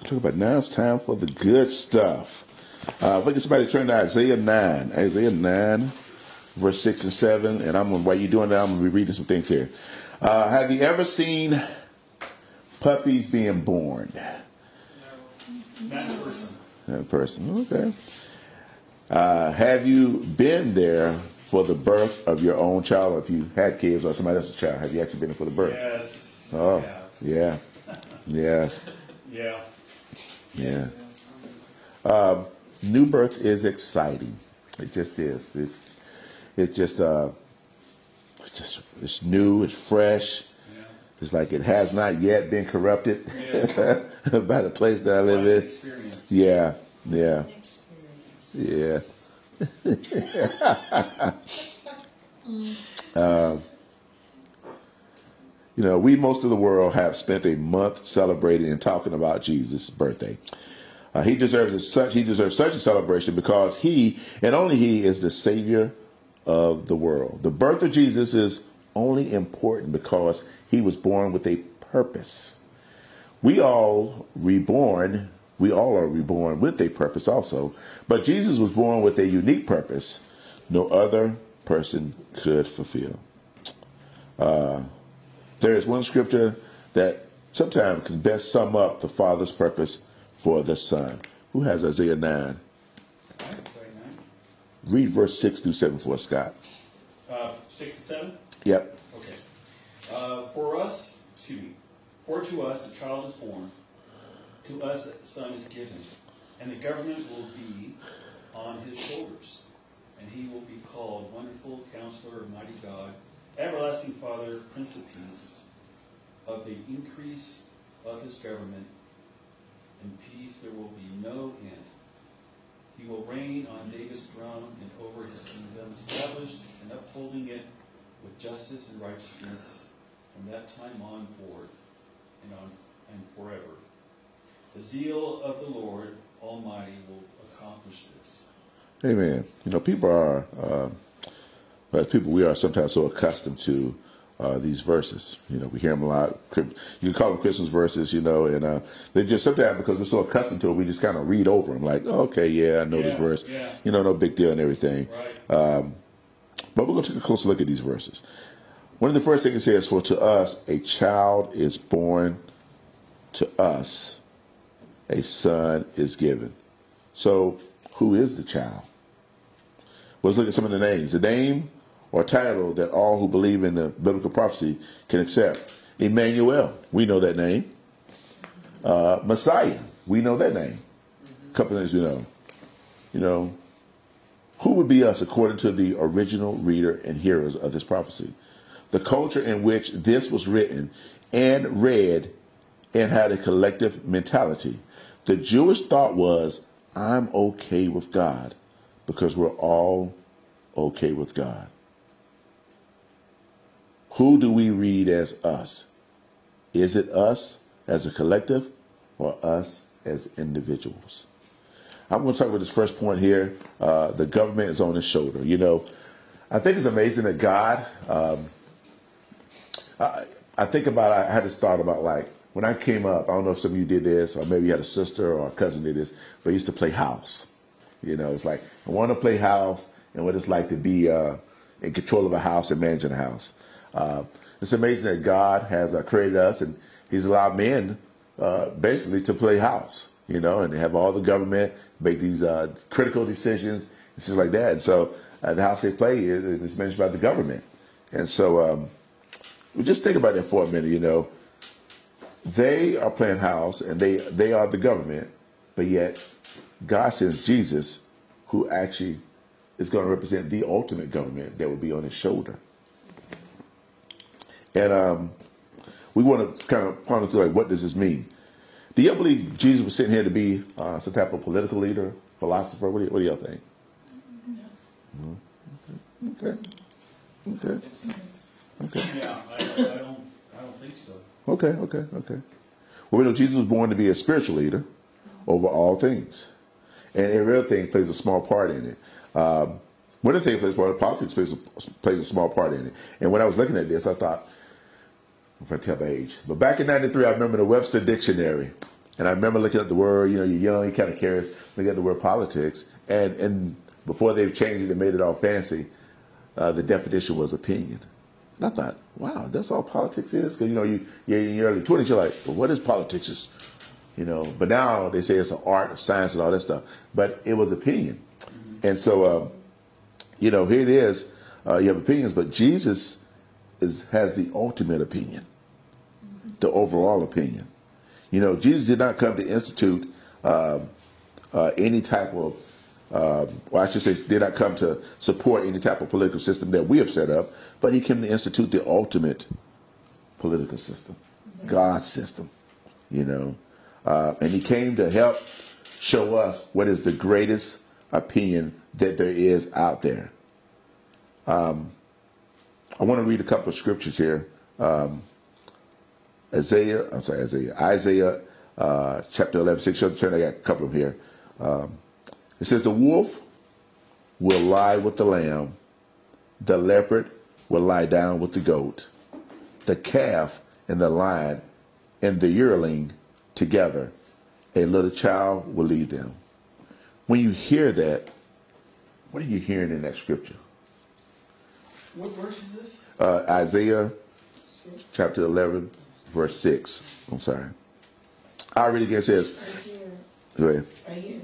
Talk about now it's time for the good stuff. If I get somebody to turn to Isaiah 9, verse 6 and 7, and while you're doing that, I'm going to be reading some things here. Have you ever seen puppies being born? Not in person. Not in person, okay. Have you been there for the birth of your own child, or if you had kids or somebody else's child? Have you actually been there for the birth? Yes. Oh, yeah. Yes. Yeah. Yeah. New birth is exciting. It just is. It's new. It's fresh. Yeah. It's like it has not yet been corrupted by the place that I live in. Experience. Yeah. Yeah. Yeah. We, most of the world, have spent a month celebrating and talking about Jesus' birthday. He deserves such a celebration because he, and only he, is the Savior of the world. The birth of Jesus is only important because he was born with a purpose. We all are reborn with a purpose also, but Jesus was born with a unique purpose no other person could fulfill. There is one scripture that sometimes can best sum up the Father's purpose for the Son. Who has Isaiah 9? Read verse 6 through 7 for us, Scott. 6 to 7? Yep. Okay. For to us a child is born, to us a son is given, and the government will be on his shoulders. And he will be called Wonderful Counselor, Mighty God, Everlasting Father, Prince of Peace. Of the increase of his government and peace there will be no end. He will reign on David's throne and over his kingdom, established and upholding it with justice and righteousness from that time on forward and forever. The zeal of the Lord Almighty will accomplish this. Amen. People are, as people, we are sometimes so accustomed to these verses. We hear them a lot. You can call them Christmas verses, and they just sometimes, because we're so accustomed to it, we just kind of read over them like, oh, okay, yeah, I know this verse. Yeah. No big deal and everything. Right. But we're going to take a closer look at these verses. One of the first things it says, for to us a child is born, to us a son is given. So who is the child? Let's look at some of the names. The name or title that all who believe in the biblical prophecy can accept. Emmanuel, we know that name. Messiah, we know that name. A couple of things we know. Who would be us according to the original reader and hearers of this prophecy? The culture in which this was written and read and had a collective mentality. The Jewish thought was, I'm okay with God because we're all okay with God. Who do we read as us? Is it us as a collective or us as individuals? I'm going to talk about this first point here. The government is on his shoulder. I think it's amazing that God, I had this thought about, like, when I came up, I don't know if some of you did this, or maybe you had a sister or a cousin did this, but I used to play house. It's like, I want to play house and what it's like to be in control of a house and managing a house. It's amazing that God has created us, and he's allowed men basically to play house, and they have all the government make these critical decisions and things like that. And so the house they play is managed by the government. And so we just think about that for a minute. They are playing house and they are the government, but yet God sends Jesus, who actually is going to represent the ultimate government that will be on his shoulder. And we want to kind of ponder through, like, what does this mean? Do you believe Jesus was sitting here to be some type of political leader, philosopher? What do y'all think? No. Okay. Yeah, I don't think so. Okay. Well, we know Jesus was born to be a spiritual leader over all things. And every other thing plays a small part in it. One of the things politics plays a small part in it. And when I was looking at this, I thought, I'm going to tell my age, but back in 93, I remember the Webster Dictionary. And I remember looking at the word, you're young, you kind of curious, looking at the word politics. And before they've changed it and made it all fancy, the definition was opinion. And I thought, wow, that's all politics is? Because, you're in your early 20s, you're like, well, what is politics? But now they say it's an art of science and all that stuff. But it was opinion. And so, here it is. You have opinions, but Jesus has the ultimate opinion, the overall opinion. Jesus did not come to institute any type of, I should say, did not come to support any type of political system that we have set up, but he came to institute the ultimate political system, God's system, and he came to help show us what is the greatest opinion that there is out there. I want to read a couple of scriptures here. Isaiah chapter 11, 6. I got a couple of them here. It says, the wolf will lie with the lamb. The leopard will lie down with the goat. The calf and the lion and the yearling together. A little child will lead them. When you hear that, what are you hearing in that scripture? What verse is this? Isaiah chapter 11, verse 6. I'm sorry. I read it again. It says, go ahead. I hear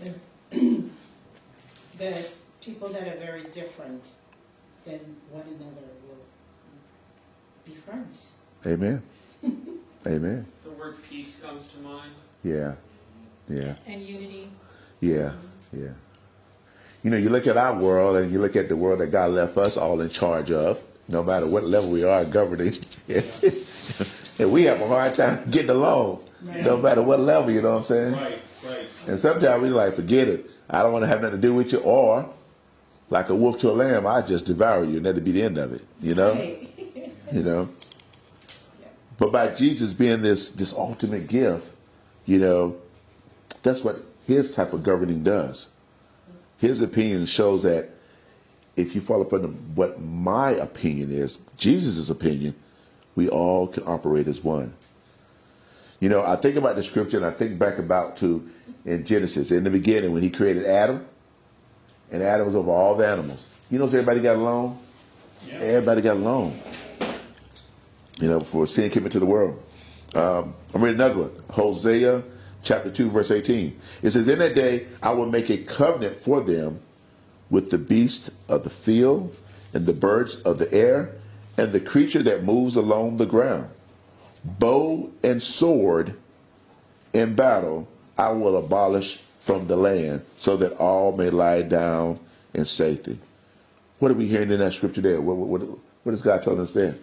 the people that are very different than one another will be friends. Amen. Amen. The word peace comes to mind. Yeah. Yeah. And unity. Yeah. Yeah. You look at our world and you look at the world that God left us all in charge of, no matter what level we are governing. And we have a hard time getting along, Right. no matter what level, you know what I'm saying? Right. And sometimes we like, forget it. I don't want to have nothing to do with you. Or, like a wolf to a lamb, I just devour you, and that'd be the end of it, Right. But by Jesus being this ultimate gift, that's what his type of governing does. His opinion shows that if you fall upon what my opinion is, Jesus' opinion, we all can operate as one. I think about the scripture and I think back in Genesis, in the beginning when he created Adam, and Adam was over all the animals. Everybody got along? Yeah. Everybody got along. Before sin came into the world. I'm reading another one. Hosea chapter 2, verse 18. It says, in that day I will make a covenant for them with the beast of the field and the birds of the air and the creature that moves along the ground. Bow and sword in battle I will abolish from the land, so that all may lie down in safety. What are we hearing in that scripture there? What is God telling us there?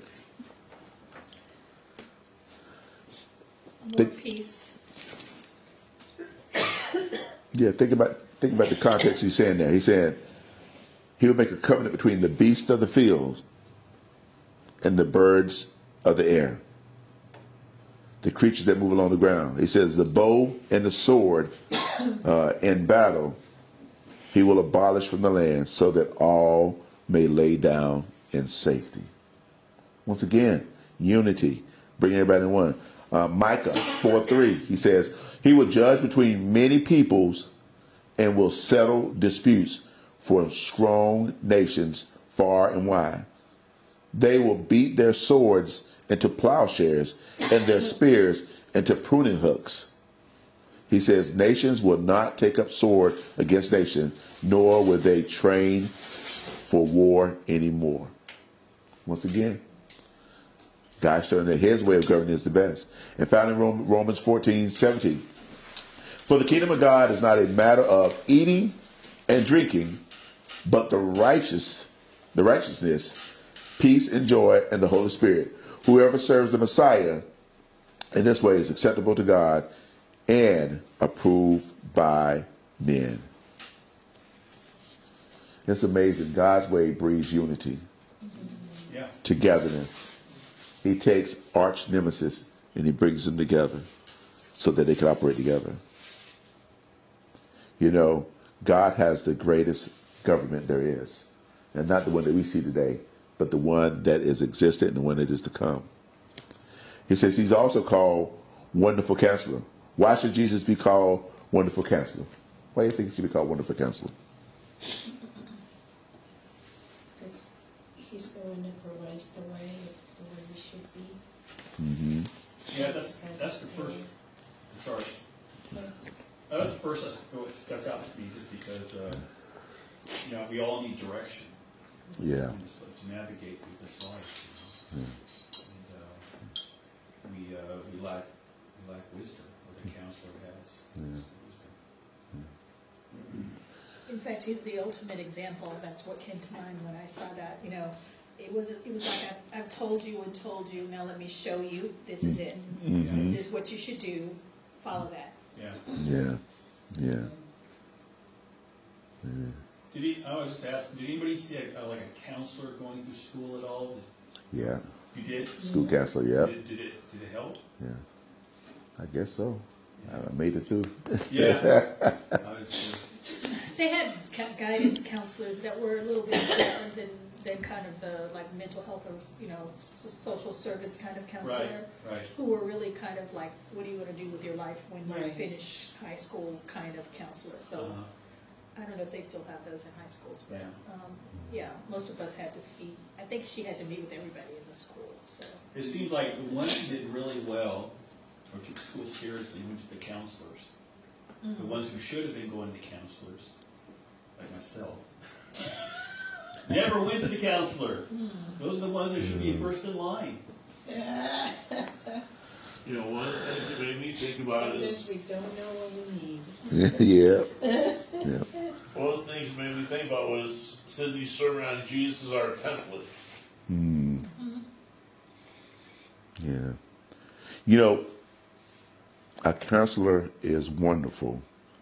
More peace. Yeah, think about the context he's saying there. He's saying he will make a covenant between the beasts of the fields and the birds of the air, the creatures that move along the ground. He says the bow and the sword in battle he will abolish from the land, so that all may lay down in safety. Once again, unity, bring everybody in one. Micah 4:3, he says, he will judge between many peoples and will settle disputes for strong nations far and wide. They will beat their swords into plowshares and their spears into pruning hooks. He says, nations will not take up sword against nation, nor will they train for war anymore. Once again, God's showing that his way of governing is the best. And found in Romans 14:17. For the kingdom of God is not a matter of eating and drinking, but the righteousness, peace and joy in the Holy Spirit. Whoever serves the Messiah in this way is acceptable to God and approved by men. It's amazing. God's way breeds unity, togetherness. He takes arch nemesis and he brings them together so that they can operate together. God has the greatest government there is. And not the one that we see today, but the one that is existent and the one that is to come. He says he's also called Wonderful Counselor, Why should Jesus be called Wonderful Counselor? Why do you think he should be called Wonderful Counselor? Because he's the one that provides the way we should be. Mm-hmm. Yeah, that's the first. Sorry, that was the first that stuck out to me, just because we all need direction. Yeah. To navigate through this life. And we lack wisdom, or the counselor has. Wisdom. In fact, he's the ultimate example. That's what came to mind when I saw that. It was like I've told you and told you. Now let me show you. This is it. Mm-hmm. This is what you should do. Follow that. Yeah. Yeah. I was just asking, did anybody see like a counselor going through school at all? Yeah. You did? School counselor, yeah. Did it help? Yeah. I guess so. I made it through. Yeah. They had guidance counselors that were a little bit different than kind of the like mental health or social service kind of counselor, Right. who were really kind of like, what are you going to do with your life when you Right. finish high school kind of counselor. So I don't know if they still have those in high schools, but most of us had to see. I think she had to meet with everybody in the school. So It seemed like the ones who did really well, or took school seriously, went to the counselors. The ones who should have been going to counselors, like myself, never went to the counselor. Those are the ones that should be first in line. One of the things that made me think about it Sometimes is, we don't know what we need. Yeah. one of the things that made me think about was Cindy's sermon on Jesus is our template. Mm. Yeah. A counselor is wonderful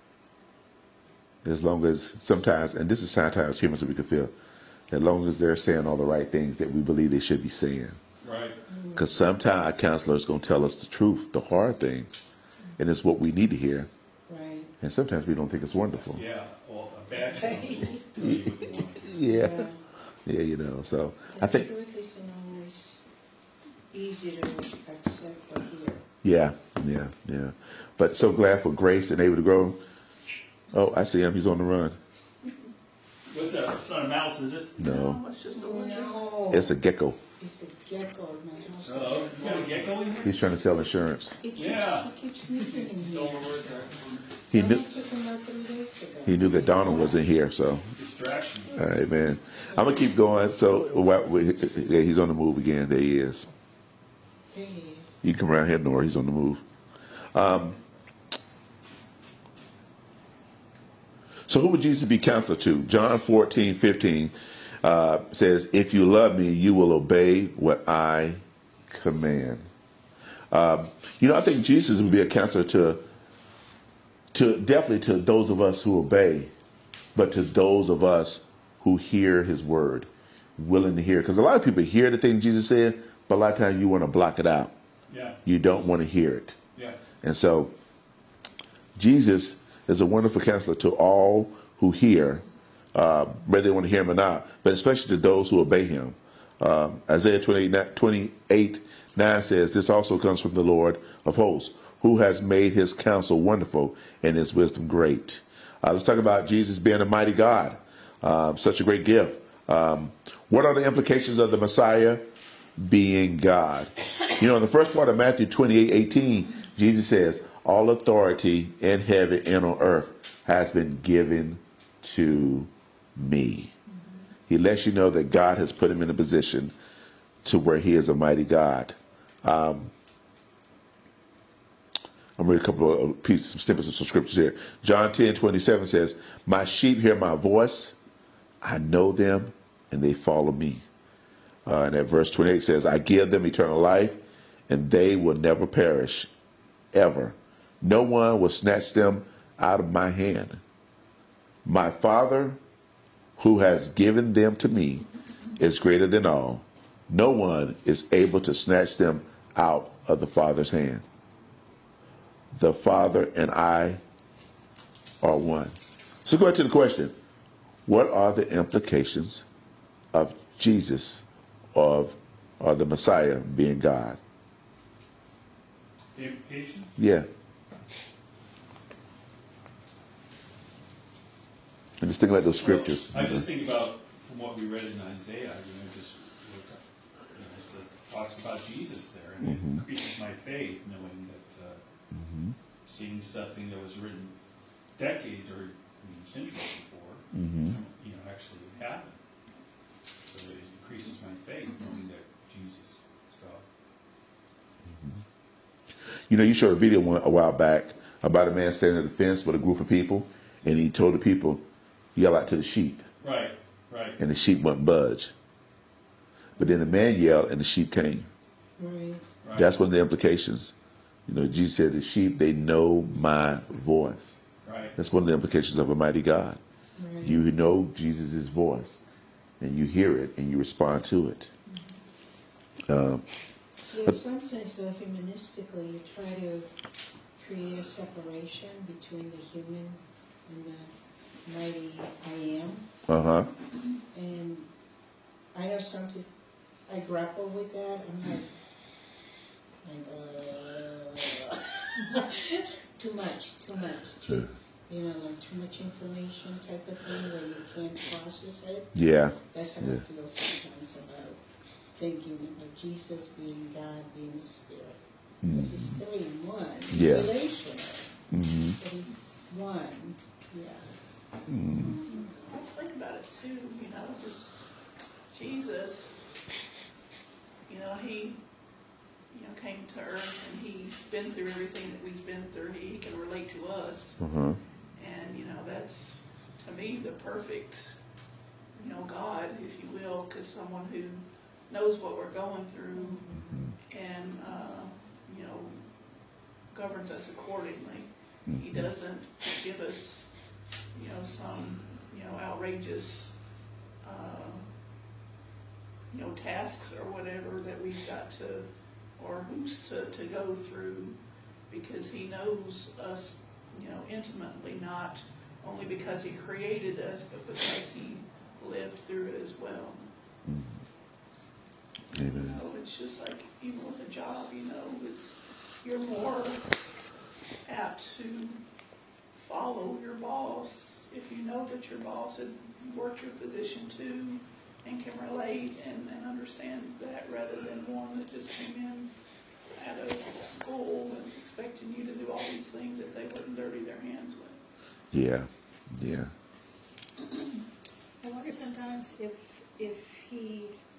as long as sometimes, and this is sometimes humans that we can feel, as long as they're saying all the right things that we believe they should be saying. Right. Because sometimes a counselor is going to tell us the truth, the hard things, and it's what we need to hear. Right. And sometimes we don't think it's wonderful. Yeah. Well, a bad counselor will tell you what you want. Yeah. Yeah, so I think. The truth isn't always easy to accept or hear. Yeah. But so glad for Grace and able to grow. Oh, I see him. He's on the run. What's that? It's not a mouse, is it? No, it's just a No. it's a gecko. It's a gecko in my house. Oh, you got a gecko in here? He's trying to sell insurance. He keeps, Yeah. he keeps sneaking in Stole here. the word there. He I knew took him out 3 days ago. he knew that Donald wasn't here, so Distractions. all right, man. I'm gonna keep going. So yeah, he's on the move again. There he is. There he is. You can come around here, Nora. He's on the move. So who would Jesus be counselor to? John 14:15 says, "If you love me, you will obey what I command." I think Jesus would be a counselor to definitely to those of us who obey, but to those of us who hear His word, willing to hear. Because a lot of people hear the thing Jesus said, but a lot of times you want to block it out. Yeah. You don't want to hear it. Yeah. And so Jesus is a wonderful counselor to all who hear, whether they want to hear him or not, but especially to those who obey him. Isaiah 28:9 says, "This also comes from the Lord of hosts, who has made his counsel wonderful and his wisdom great." Let's talk about Jesus being a mighty God, such a great gift. What are the implications of the Messiah being God? In the first part of Matthew 28:18, Jesus says, "All authority in heaven and on earth has been given to me." He lets you know that God has put him in a position to where he is a mighty God. I'm reading a couple of pieces, some snippets of some scriptures here. John 10:27 says, "My sheep hear my voice. I know them, and they follow me." And at verse 28 says, "I give them eternal life, and they will never perish, ever. No one will snatch them out of my hand. My Father, who has given them to me, is greater than all. No one is able to snatch them out of the Father's hand. The Father and I are one." So go back to the question. What are the implications of Jesus, or the Messiah being God? The implication? Yeah. And just think about those scriptures. Well, I just think about from what we read in Isaiah. Just looked up, it says, talks about Jesus there, and it increases my faith knowing that seeing something that was written decades or centuries before, actually happened. So it increases my faith knowing that Jesus is God. You showed a video a while back about a man standing at the fence with a group of people, and he told the people, yell out to the sheep. Right. And the sheep wouldn't budge. But then the man yelled, and the sheep came. Right. That's one of the implications. Jesus said, the sheep, they know my voice. Right. That's one of the implications of a mighty God. Right. You know Jesus' voice, and you hear it, and you respond to it. Sometimes, though, humanistically, you try to create a separation between the human and the mighty I am. And I know sometimes I grapple with that. I'm like too much, too much information type of thing where you can't process it. Yeah. That's how I feel sometimes about thinking of Jesus being God, being a spirit. Because he's 3 in 1. Yeah. Relational. But he's one. Yeah. I think about it too, just Jesus, he came to earth and he's been through everything that we've been through. He can relate to us. And, that's, to me, the perfect, God, if you will, because someone who knows what we're going through and, governs us accordingly. He doesn't give us, some, outrageous, tasks or whatever that we've got to, or hoops to go through, because he knows us, intimately, not only because he created us, but because he lived through it as well. Amen. It's just like, even with a job, you're more apt to follow your boss if you know that your boss had worked your position too and can relate and understands that, rather than one that just came in out of school and expecting you to do all these things that they wouldn't dirty their hands with. Yeah. I wonder sometimes if he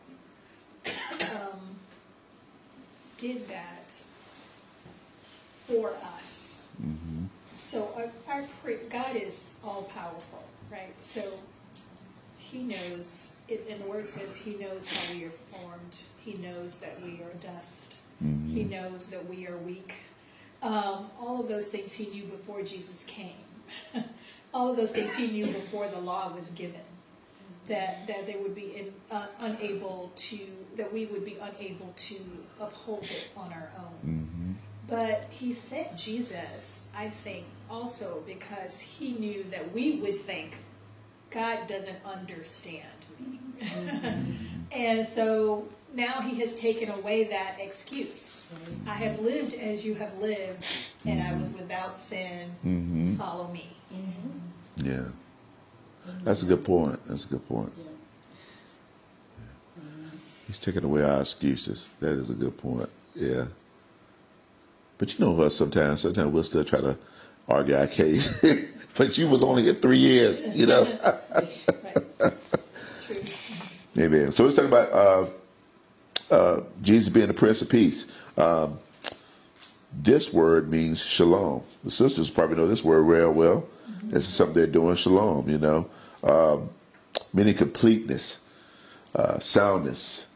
did that for us. So God is all powerful, right? So he knows, and the word says he knows how we are formed. He knows that we are dust. He knows that we are weak. All of those things he knew before Jesus came. All of those things he knew before the law was given. That they would be unable to, that we would be unable to uphold it on our own. But he sent Jesus, I think, also because he knew that we would think, God doesn't understand me. And so now he has taken away that excuse. I have lived as you have lived, and I was without sin. Follow me. Yeah. That's a good point. He's taking away our excuses. That is a good point. Yeah. But sometimes we'll still try to argue our case. But you was only here 3 years, Right. True. Amen. So let's talk about Jesus being the Prince of Peace. This word means shalom. The sisters probably know this word real well. This is something they're doing, shalom, meaning completeness, soundness,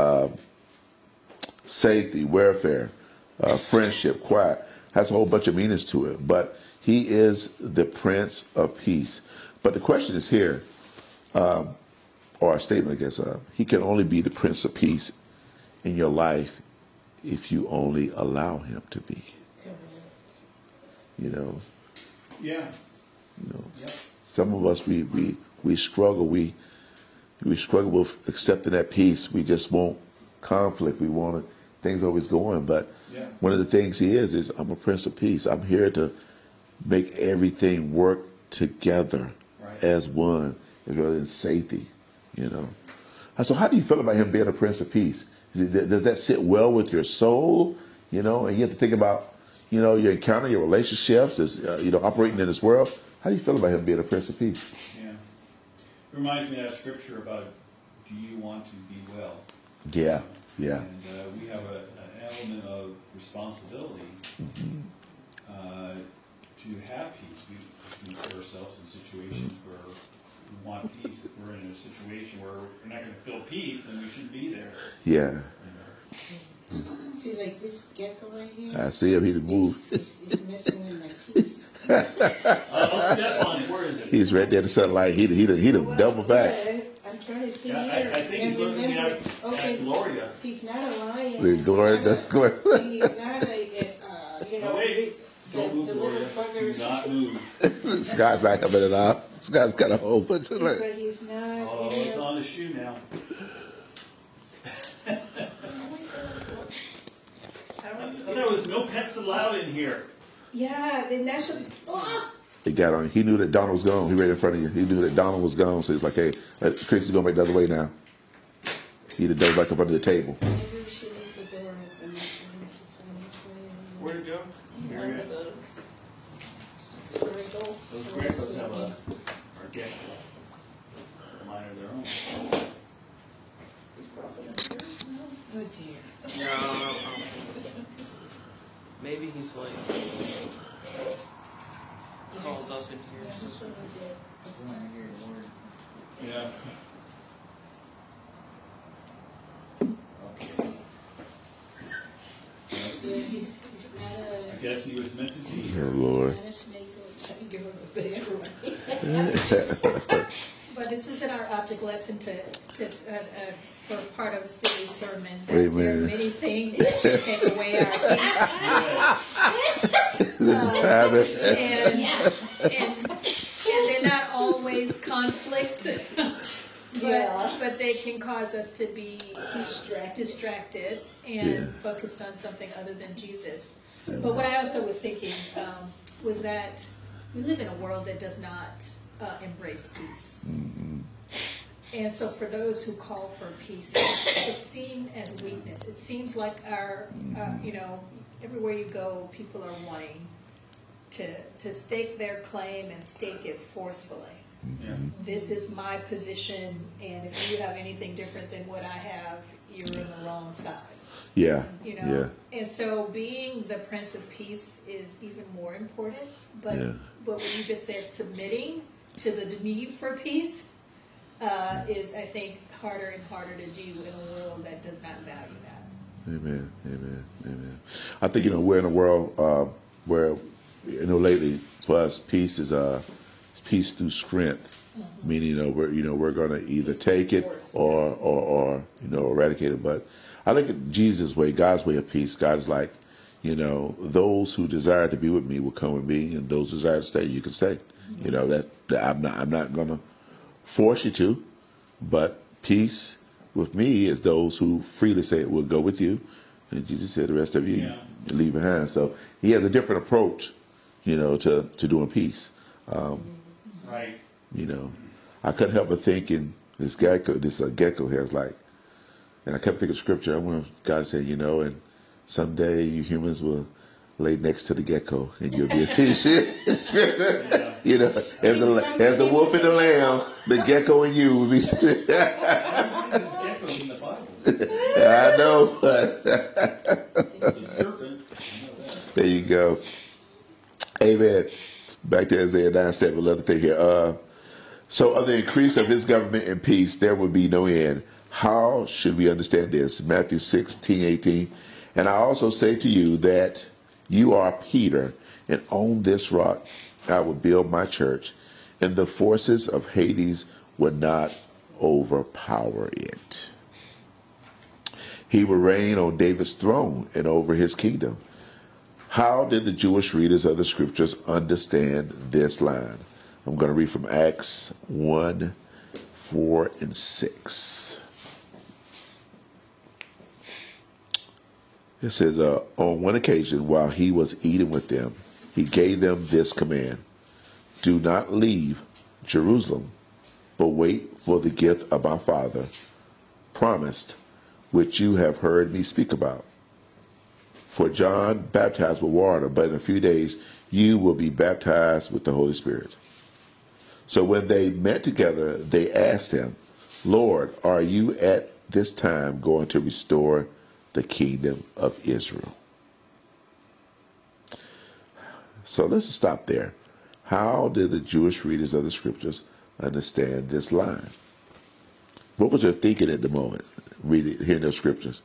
safety, welfare, friendship, quiet. Has a whole bunch of meanings to it. But he is the Prince of Peace. But the question is here, or a statement, I guess, he can only be the Prince of Peace in your life if you only allow him to be. Correct. Yeah. Some of us we struggle. We struggle with accepting that peace. We just want conflict. We want things always going. But one of the things he is I'm a Prince of Peace. I'm here to make everything work together as one, as well as safety, you know. So how do you feel about him being a Prince of Peace? Does that sit well with your soul? You know, and you have to think about, you know, your encounter, your relationships, as you know, operating in this world. How do you feel about him being a Prince of Peace? Yeah. It reminds me of that scripture about, do you want to be well? Yeah, yeah. And we have an element of responsibility to have peace. We put ourselves in situations where we want peace. If we're in a situation where we're not going to feel peace, then we shouldn't be there. Yeah. See, like this gecko right here? I see him. He moved. He's messing with my peace. I'll step on it. Where is it? He's right there in the sunlight. He done double back. I'm trying to see Yeah, here. I think he's and looking remember, at Gloria. He's not a lion. The Gloria, He's not a, you know, No, wait. Don't move, the Gloria. little Do buggers. not move. Scott's not coming it out. Scott's got a whole bunch of But he's not, Oh, you it's know. on the shoe now. There was no pets allowed in here. Yeah, then that's what, oh! He got on. He knew that Donald was gone. He right in front of you. He knew that Donald was gone. So he's like, "Hey, Chrissy's going back the other way now." He done dove back up under the table. Maybe we should leave the door open. Find his way. Where'd it go? Here it is. Sorry, go. Those geckos have are geckos. Mine are their own. Oh dear. No. Maybe he's like called up in here or something. Yeah. Okay. Yeah, he's not a, I guess he was meant to be. Oh Lord. not a snake or a tiger or a bear, right? But this isn't our object lesson for part of Cindy's sermon. That Amen. There are many things that can take away our peace. And they're not always conflict, but they can cause us to be distracted and focused on something other than Jesus. But what I also was thinking was that we live in a world that does not embrace peace. And so for those who call for peace, it's seen as weakness. It seems like our, you know, everywhere you go, people are wanting to stake their claim and stake it forcefully. Yeah. This is my position, and if you have anything different than what I have, you're in the wrong side. Yeah. You know, and so being the Prince of Peace is even more important. But when you just said submitting to the need for peace is, I think, harder and harder to do in a world that does not value that. Amen. Amen. Amen. I think, you know, we're in a world where, you know, lately for us, peace is peace through strength. Meaning, we're going to either take it or eradicate it. But I look at Jesus' way, God's way of peace. God's like, you know, those who desire to be with me will come with me, and those who desire to stay, you can stay. You know, that I'm not going to force you to, but peace with me is those who freely say it will go with you, and Jesus said the rest of you leave behind. So he has a different approach, you know, to doing peace. Right. You know, I couldn't help but thinking this gecko has like, and I kept thinking scripture. I wonder if God said, you know, and someday you humans will lay next to the gecko and you'll be a fish. You know, as the wolf and the lamb, the gecko and you will be. There's geckos in the Bible. I know. The serpent. I know that. There you go. Amen. Back to Isaiah 9:7. Another thing here. So of the increase of his government and peace, there will be no end. How should we understand this? Matthew 16:18. And I also say to you that you are Peter, and on this rock I will build my church, and the forces of Hades will not overpower it. He will reign on David's throne and over his kingdom. How did the Jewish readers of the scriptures understand this line? I'm going to read from Acts 1, 4, and 6. It says, on one occasion, while he was eating with them, he gave them this command: do not leave Jerusalem, but wait for the gift of my Father promised, which you have heard me speak about. For John baptized with water, but in a few days you will be baptized with the Holy Spirit. So when they met together, they asked him, Lord, are you at this time going to restore the kingdom of Israel? So let's stop there. How did the Jewish readers of the scriptures understand this line? What was their thinking at the moment, hearing those scriptures?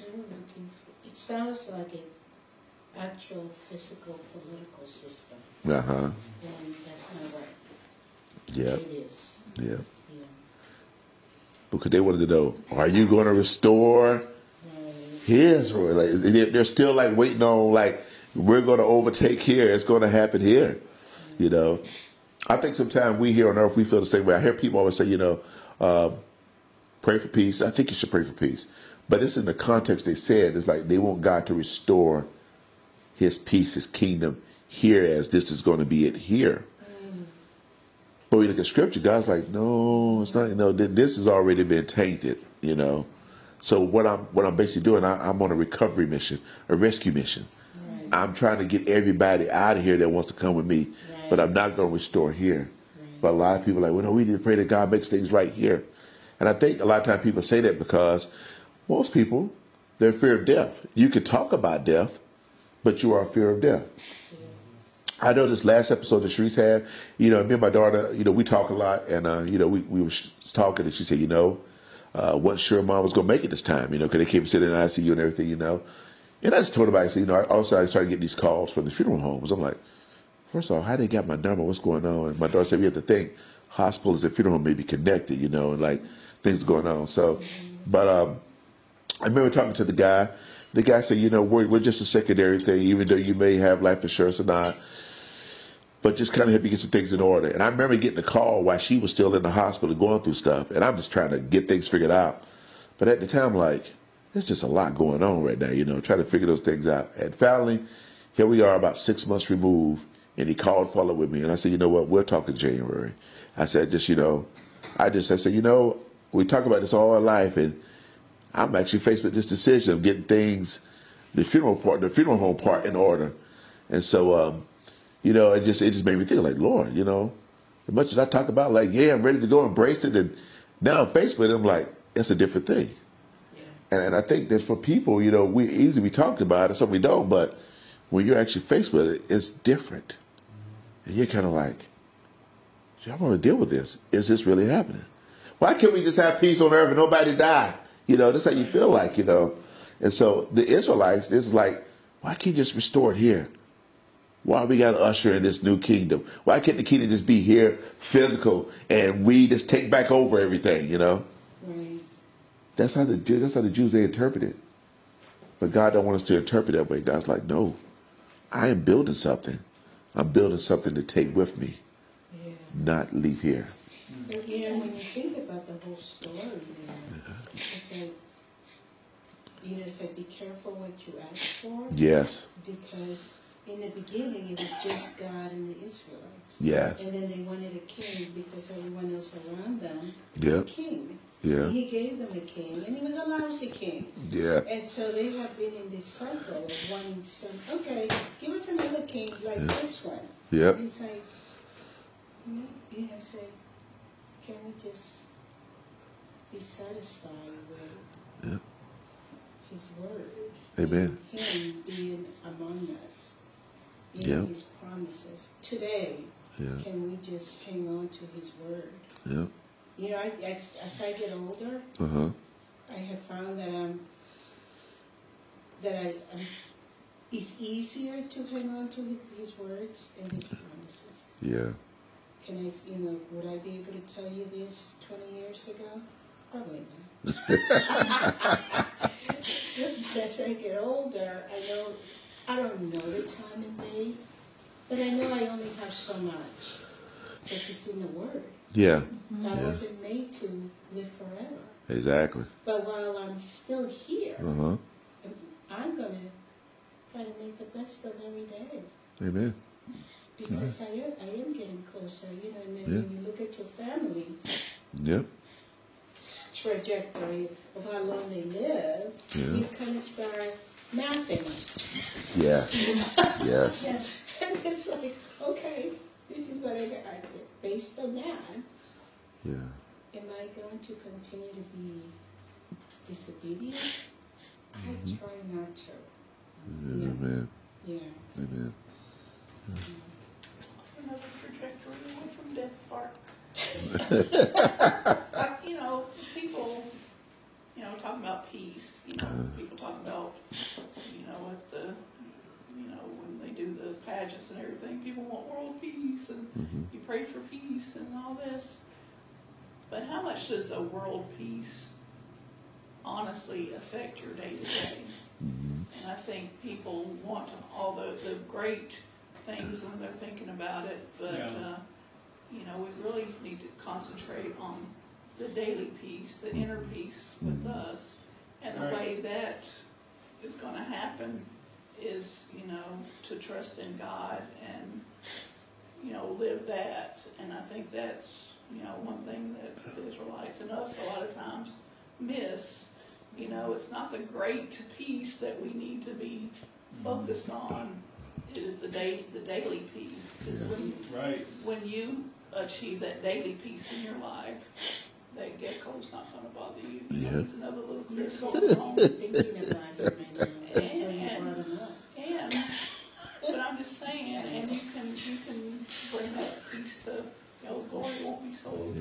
It sounds like an actual physical political system. Uh-huh. And that's not what Yeah. it is. Yeah. Yeah. Because they wanted to know, are you going to restore Israel? Like, they're still like waiting on, like, we're going to overtake here. It's going to happen here. You know, I think sometimes we here on earth, we feel the same way. I hear people always say, pray for peace. I think you should pray for peace. But it's in the context they said. It's like they want God to restore his peace, his kingdom here, as this is going to be it here. But we look at scripture, God's like, no, it's not, this has already been tainted, So what I'm basically doing, I'm on a recovery mission, a rescue mission. Right. I'm trying to get everybody out of here that wants to come with me, right. But I'm not going to restore here. Right. But a lot of people are like, well, no, we need to pray that God makes things right here. And I think a lot of times people say that because most people, they're fear of death. You can talk about death, but you are fear of death. I know this last episode that Sharice had, me and my daughter, we talk a lot, and, we were talking, and she said, wasn't sure Mom was going to make it this time, because they came sitting in the ICU and everything, And I just told her about it. So, also I started getting these calls from the funeral homes. I'm like, first of all, how they got my number? What's going on? And my daughter said, we have to think hospitals and funeral home may be connected, and like things going on. So, but I remember talking to the guy. The guy said, we're just a secondary thing, even though you may have life insurance or not. But just kind of help you get some things in order. And I remember getting a call while she was still in the hospital going through stuff. And I'm just trying to get things figured out. But at the time, like, there's just a lot going on right now, trying to figure those things out. And finally, here we are about 6 months removed. And he called, followed with me. And I said, you know what, we'll talk in January. I said, I said, we talk about this all our life. And I'm actually faced with this decision of getting things, the funeral home part in order. And so, it just made me think like, Lord, as much as I talk about like, yeah, I'm ready to go embrace it. And now I'm faced with it, I'm like, it's a different thing. Yeah. And I think that for people, we talked about it, some we don't, but when you're actually faced with it, it's different. And you're kind of like, I want to deal with this. Is this really happening? Why can't we just have peace on earth and nobody die? That's how you feel like, And so the Israelites, this is like, why can't you just restore it here? Why we got to usher in this new kingdom? Why can't the kingdom just be here, physical, and we just take back over everything, Right. That's how the Jews, they interpret it. But God don't want us to interpret that way. God's like, no, I am building something. I'm building something to take with me, not leave here. But when you think about the whole story, it's like, be careful what you ask for. Yes. Because in the beginning, it was just God and the Israelites. Yeah. And then they wanted a king because everyone else around them had a king. Yeah. And he gave them a king, and he was a lousy king. Yeah. And so they have been in this cycle of wanting some, okay, give us another king like this one. Yep. And he's like, say, can we just be satisfied with his word? Amen. And him being among us. His promises. Today, can we just hang on to his word? Yeah. As I get older, I have found that it's easier to hang on to his words and his promises. Yeah. Can I, would I be able to tell you this 20 years ago? Probably not. As I get older, I don't know the time and date, but I know I only have so much because it's in the Word. Yeah. I wasn't made to live forever. Exactly. But while I'm still here, I'm going to try to make the best of every day. Amen. Because I am getting closer, you know, and then Yeah. when you look at your family Yep. trajectory of how long they live, Yeah. you kind of start mathing. Yeah. Yes. Yes. And it's like, okay, this is what I got. Based on that, Yeah. am I going to continue to be disobedient? I try not to. Yeah. Amen. Yeah. Amen. Another trajectory away from Death Park. You know, people, you know, talking about peace, you know, people talk about, you know, at the, you know, when they do the pageants and everything, people want world peace and you pray for peace and all this. But how much does the world peace honestly affect your day to day? And I think people want all the great things when they're thinking about it, but Yeah. you know, we really need to concentrate on the daily peace, the inner peace with us. And the Right. way that is going to happen is, you know, to trust in God and, you know, live that. And I think that's, you know, one thing that the Israelites and us a lot of times miss. You know, it's not the great peace that we need to be focused on. It is the daily peace. Because Right. when you achieve that daily peace in your life, that gecko's not going to bother you. You know, it's another little That's cricket what going on. I'm thinking about here right now. Until you And- brought them up. But I'm just saying, and you can bring that peace to, you know, Glory won't be so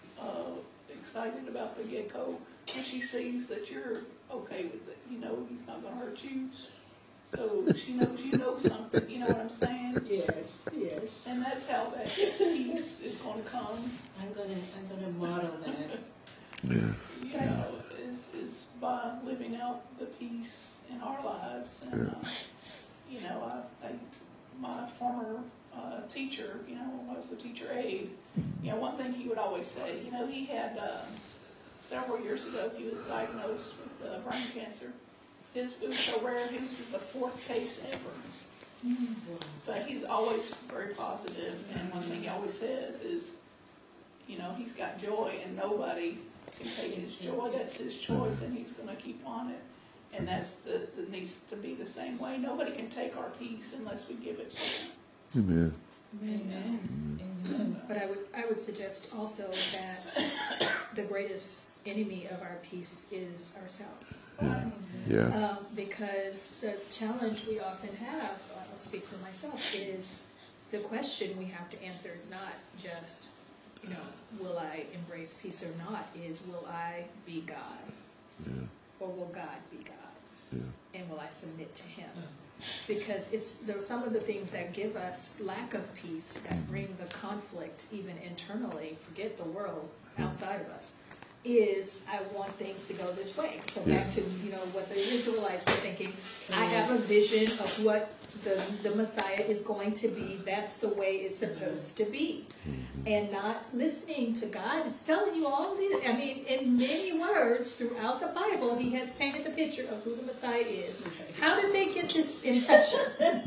excited about the gecko when she sees that you're okay with it. You know, he's not going to hurt you. So she knows you know something. You know what I'm saying? Yes, yes. And that's how that peace is going to come. I'm gonna model that. Yeah. You know, is by living out the peace in our lives. And, you know, my former teacher, you know, I was the teacher aide, you know, one thing he would always say, you know, he had, several years ago, he was diagnosed with brain cancer. His was so rare, his was the 4th case ever. But he's always very positive, and one thing he always says is, you know, he's got joy, and nobody can take his joy. That's his choice, and he's going to keep on it. And that's the needs to be the same way. Nobody can take our peace unless we give it to them. Amen. Amen. Amen. But I would suggest also that the greatest enemy of our peace is ourselves. Yeah. Because the challenge we often have, I'll speak for myself, is the question we have to answer is not just, you know, will I embrace peace or not, is will I be God? Yeah. Or will God be God? Yeah. And will I submit to Him? Because there are some of the things that give us lack of peace, that bring the conflict even internally, forget the world outside of us, is I want things to go this way. So back to, you know, what the Israelites were thinking, I have a vision of what the Messiah is going to be. That's the way it's supposed to be. And not listening to God. It's telling you all these, I mean, in many words throughout the Bible, He has painted the picture of who the Messiah is. How did they get this impression?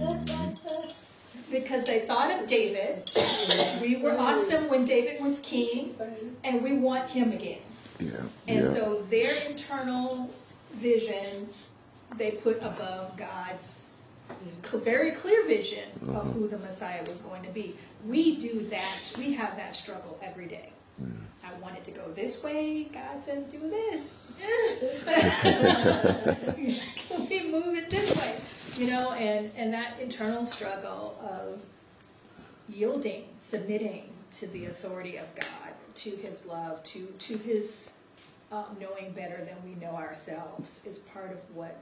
Because they thought of David. We were awesome when David was king, and we want him again. Yeah. And so their internal vision, they put above God's very clear vision of who the Messiah was going to be. We do that. We have that struggle every day. I want it to go this way. God says do this. Can we move it this way? You know, and that internal struggle of yielding, submitting to the authority of God, to His love, to His knowing better than we know ourselves is part of what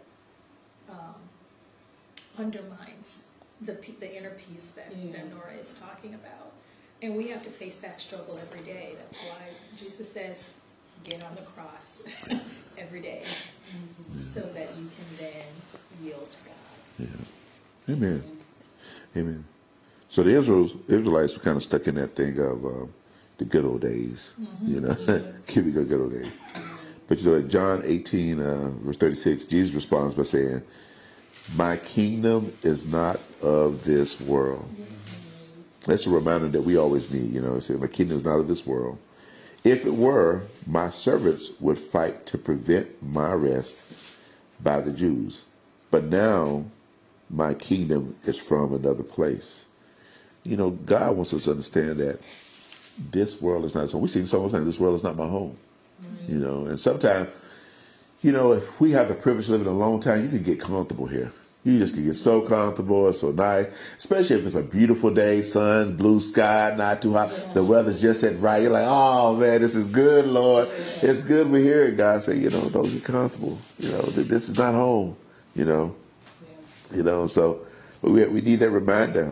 undermines the inner peace that Nora is talking about. And we have to face that struggle every day. That's why Jesus says, get on the cross every day so that you can then yield to God. Yeah. Amen. Amen. So the Israelites were kind of stuck in that thing of the good old days, you know, keeping the good old days. But you know, in John 18, verse 36, Jesus responds by saying, my kingdom is not of this world. That's a reminder that we always need. You know, it says, "My kingdom is not of this world. If it were, my servants would fight to prevent my arrest by the Jews. But now my kingdom is from another place." You know, God wants us to understand that this world is not his home. We sing songs saying, "This world is not my home." Right. You know, and sometimes, you know, if we have the privilege of living a long time, you can get comfortable here. You just can get so comfortable, it's so nice, especially if it's a beautiful day, sun's blue sky, not too hot. Yeah. The weather's just at right. You're like, "Oh man, this is good, Lord. Yeah. It's good we're here." And God say, you know, don't get comfortable. You know, this is not home. You know, yeah. You know. So we need that reminder.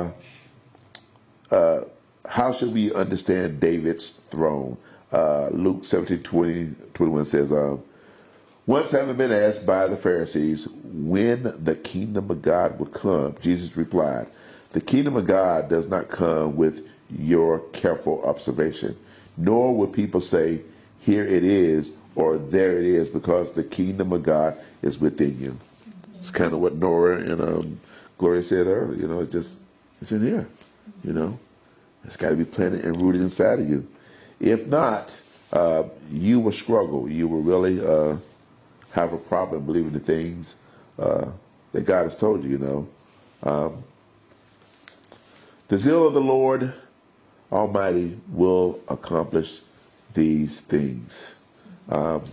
How should we understand David's throne? Luke 17:20-21 says, "Once having been asked by the Pharisees when the kingdom of God would come, Jesus replied, 'The kingdom of God does not come with your careful observation, nor will people say, here it is, or there it is, because the kingdom of God is within you.'" It's kind of what Nora and Gloria said earlier. You know, it's in here. You know, it's got to be planted and rooted inside of you. If not, you will struggle. You will really have a problem believing the things that God has told you. You know, the zeal of the Lord Almighty will accomplish these things. Go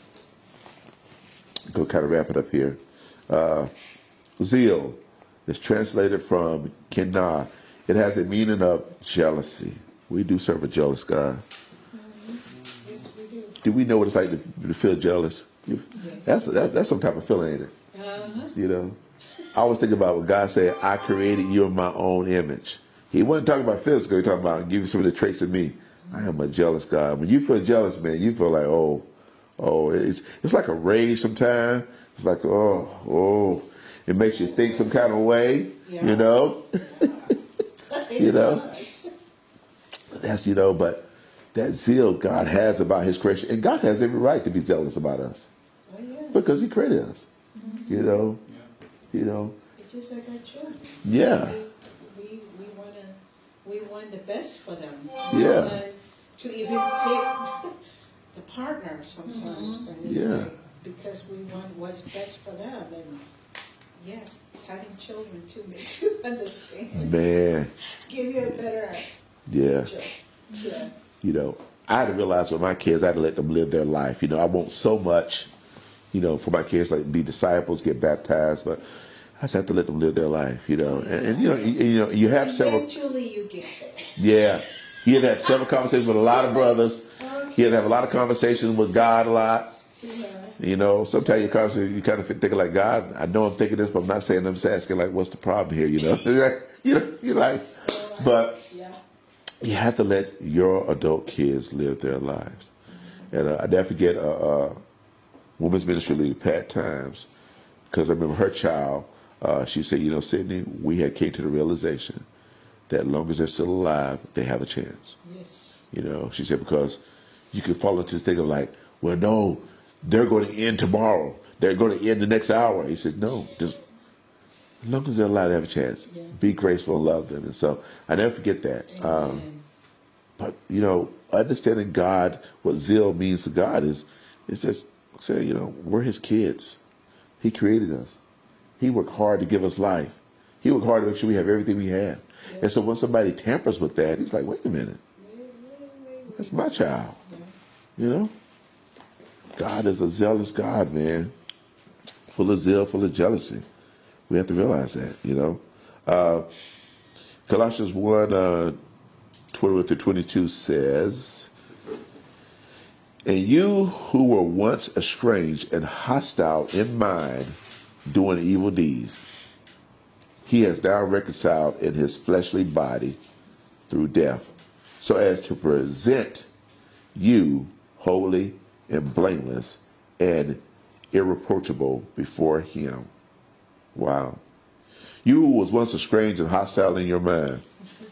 kind of wrap it up here. Zeal is translated from kinah. It has a meaning of jealousy. We do serve a jealous God. Yes, we do. Do we know what it's like to feel jealous? Yes. That's some type of feeling, ain't it? Uh-huh. You know, I always think about what God said, "I created you in my own image." He wasn't talking about physical. He talking about give you some of the traits of me. I am a jealous God. When you feel jealous, man, you feel like, oh, it's like a rage sometimes. It's like, oh, it makes you think some kind of way, yeah. You know. You know, that's, you know, but that zeal God has about his creation, and God has every right to be zealous about us. Oh, yeah. Because he created us. Mm-hmm. You know, yeah. You know. It's just like our children. Yeah. We want the best for them. Yeah. To even pick the partner sometimes, and it's yeah. Like, because we want what's best for them, and yes. Having children too make you understand. Man. Give you a better yeah. job. Yeah. You know, I had to realize with my kids, I had to let them live their life. You know, I want so much, you know, for my kids, like be disciples, get baptized, but I just have to let them live their life, you know. And you know, you have several. Eventually you get there. Yeah. You had to have several conversations with a lot of brothers. Okay. You had to have a lot of conversations with God a lot. Yeah. You know, sometimes you kind of think like, God, I know I'm thinking this, but I'm not saying. I'm just asking, like, what's the problem here? You know, you're like, but you have to let your adult kids live their lives. And I never forget women's ministry leader Pat Times, because I remember her child. She said, you know, Sydney, we had came to the realization that as long as they're still alive, they have a chance. Yes. You know, she said, because you can fall into this thing of like, well, no. They're going to end tomorrow. They're going to end the next hour. He said, no, just as long as they're alive, they have a chance. Yeah. Be graceful and love them. And so I never forget that. But, you know, understanding God, what zeal means to God is just say, you know, we're his kids. He created us. He worked hard to give us life. He worked hard to make sure we have everything we have. Yeah. And so when somebody tampers with that, he's like, wait a minute. That's my child. Yeah. You know? God is a zealous God, man. Full of zeal, full of jealousy. We have to realize that, you know. Colossians 1, 21-22 says, "And you who were once estranged and hostile in mind, doing evil deeds, he has now reconciled in his fleshly body through death, so as to present you holy and blameless and irreproachable before him." Wow. You was once estranged and hostile in your mind.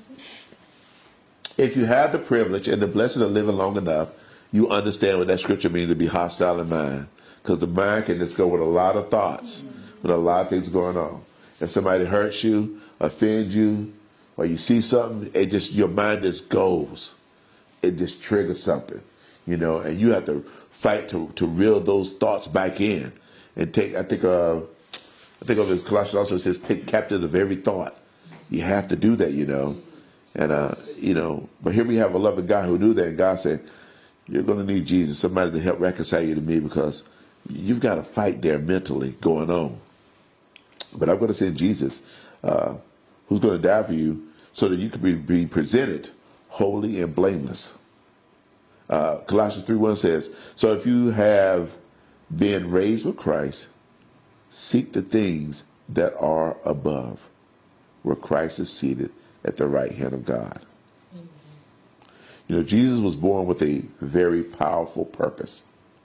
If you have the privilege and the blessing of living long enough, you understand what that scripture means to be hostile in mind. Because the mind can just go with a lot of thoughts, with a lot of things going on. If somebody hurts you, offends you, or you see something, it just, your mind just goes. It just triggers something, you know, and you have to fight to reel those thoughts back in and take, I think of it, Colossians also says, take captive of every thought. You have to do that, you know. And, you know, but here we have a loving God who knew that, and God said, you're going to need Jesus, somebody to help reconcile you to me, because you've got a fight there mentally going on. But I'm going to send Jesus, who's going to die for you so that you can be presented holy and blameless. Colossians 3:1 says, so if you have been raised with Christ, seek the things that are above, where Christ is seated at the right hand of God. Mm-hmm. You know, Jesus was born with a very powerful purpose,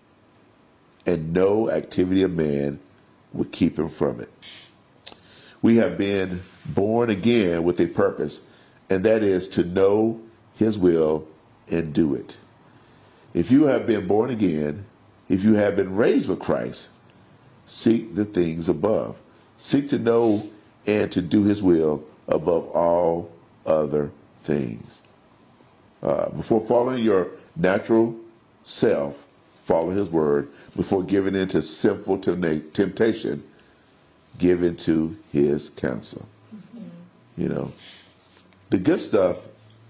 and no activity of man would keep him from it. We have been born again with a purpose, and that is to know his will and do it. If you have been born again, if you have been raised with Christ, seek the things above. Seek to know and to do his will above all other things. Before following your natural self, follow his word. Before giving in to sinful temptation, give into his counsel. Mm-hmm. You know, the good stuff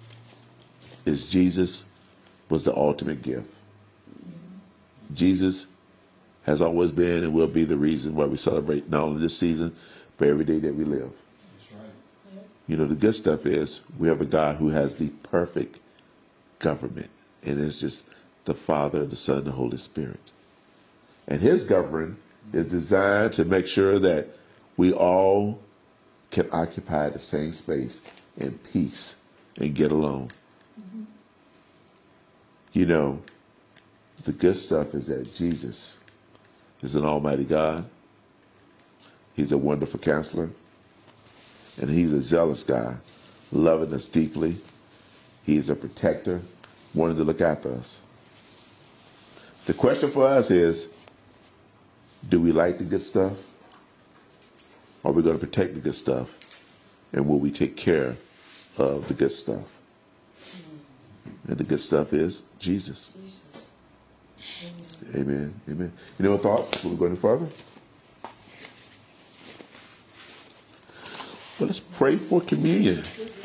is Jesus was the ultimate gift. Mm-hmm. Jesus has always been and will be the reason why we celebrate not only this season, but every day that we live. That's right. Yep. You know, the good stuff is we have a God who has the perfect government, and it's just the Father, the Son, the Holy Spirit. And his government is designed to make sure that we all can occupy the same space in peace and get along. Mm-hmm. You know, the good stuff is that Jesus is an almighty God. He's a wonderful counselor. And he's a zealous God, loving us deeply. He's a protector, wanting to look after us. The question for us is, do we like the good stuff? Are we going to protect the good stuff? And will we take care of the good stuff? And the good stuff is Jesus. Amen. Amen. You know what thoughts? Will we go any further? Well, let's pray for communion.